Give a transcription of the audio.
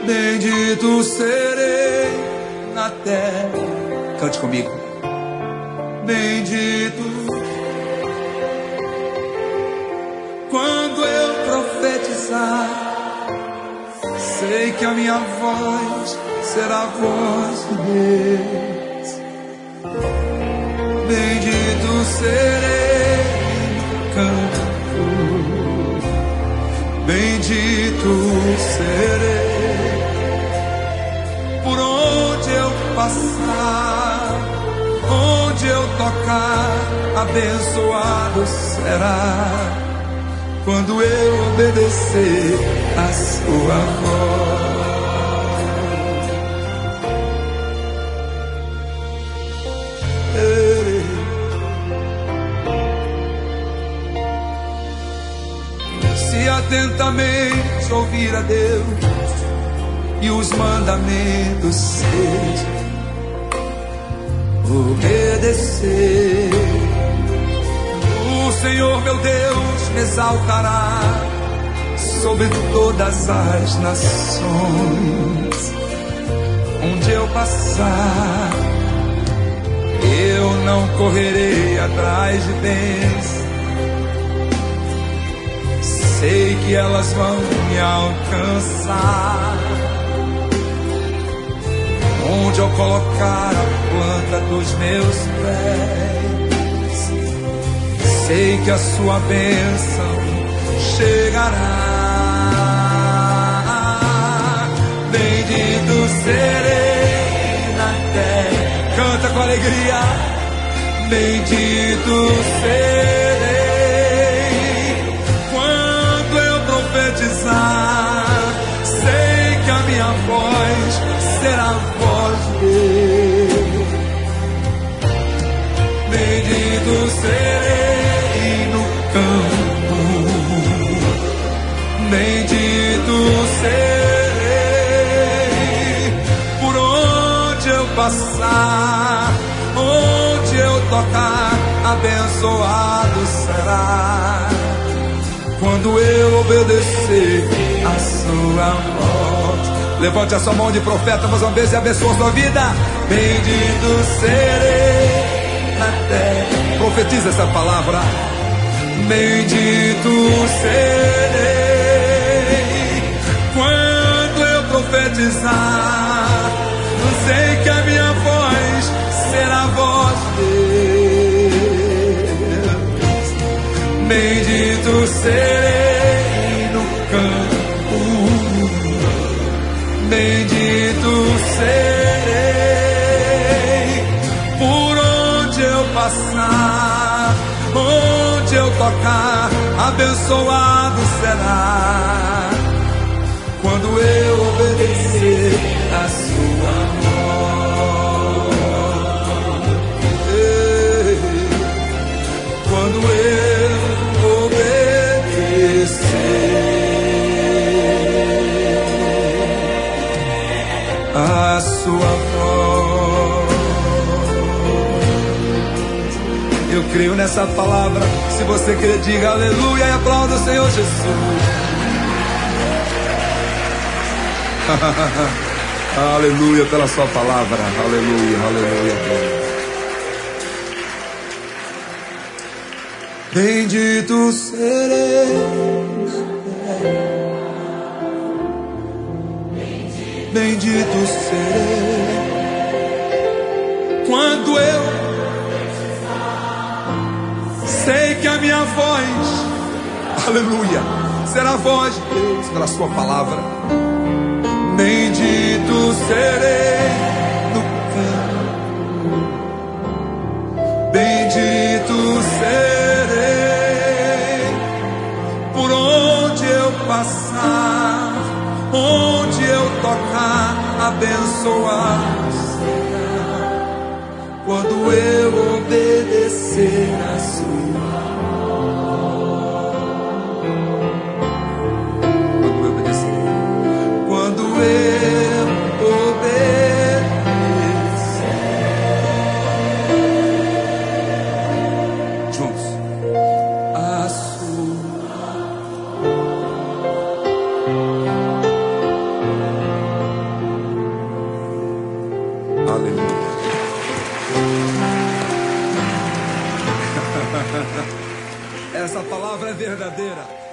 Bendito serei na terra. Cante comigo. Bendito. Quando eu profetizar, sei que a minha voz será a voz de Deus. Bendito serei no campo, bendito serei por onde eu passar, onde eu tocar, abençoado será quando eu obedecer a sua voz. Se atentamente ouvir a Deus e os mandamentos seus, obedecer, o Senhor meu Deus me exaltará sobre todas as nações. Onde eu passar, eu não correrei atrás de bens, sei que elas vão me alcançar. Onde eu colocar a planta dos meus pés, sei que a sua bênção chegará. Bendito serei na terra. Canta com alegria. Bendito serei quando eu profetizar, sei que a minha voz será a voz de Deus. Bendito serei no campo, bendito serei por onde eu passar, onde eu tocar, abençoado será quando eu obedecer a sua voz. Levante a sua mão de profeta, mais uma vez, e abençoa a sua vida. Bendito serei na terra. Profetiza essa palavra. Bendito serei quando eu profetizar, eu sei que a minha voz será a voz de Deus. Bendito serei no campo, bendito serei por onde eu passar, onde eu tocar, abençoado será quando eu obedecer a sua voz. Quando eu obedecer a sua voz. Eu creio nessa palavra. Se você crer, diga aleluia e aplauda o Senhor Jesus. Aleluia pela sua palavra. Aleluia, aleluia. Bendito serei, bendito serei quando eu sei que a minha voz, aleluia, será a voz de Deus pela sua palavra. Bendito serei no campo, bendito serei por onde eu passar, onde eu tocar, abençoado será quando eu obedecer a sua voz. Quando eu obedecer, quando eu obedecer, juntos, a sua. Aleluia. Essa palavra é verdadeira.